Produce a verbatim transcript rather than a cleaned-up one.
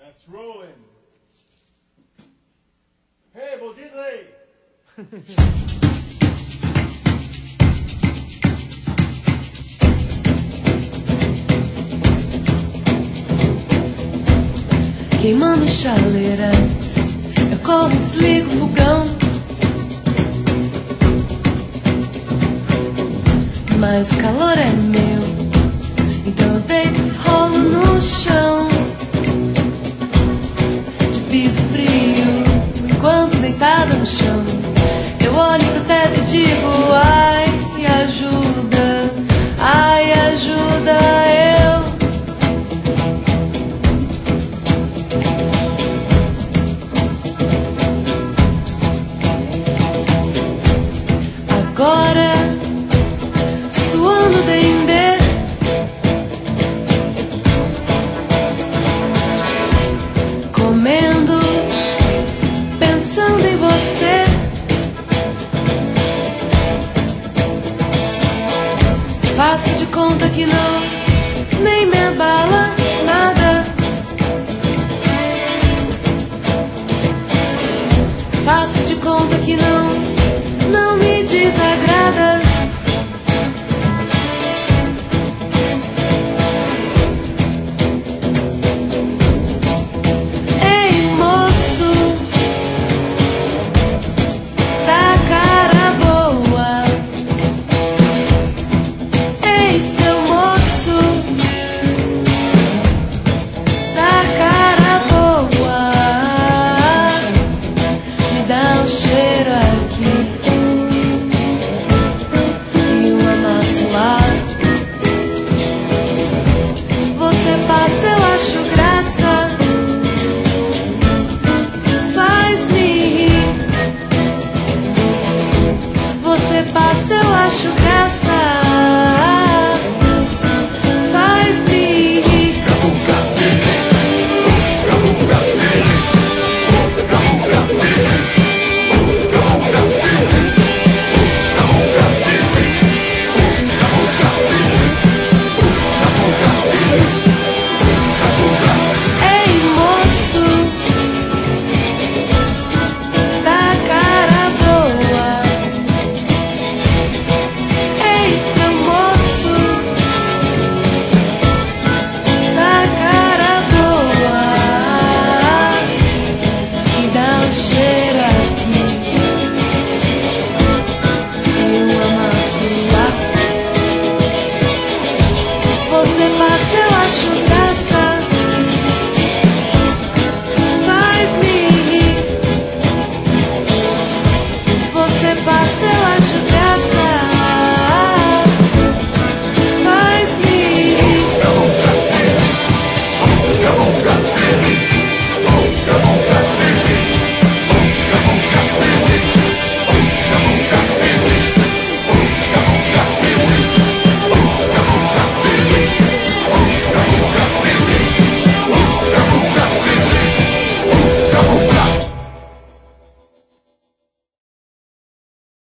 That's rolling. Hey, vou dizer. Queimando chaleiras, eu corro e desligo o fogão. Mas o calor é meu, então eu deito e rolo no chão. De piso frio, enquanto deitada no chão, eu olho pro teto e digo ai.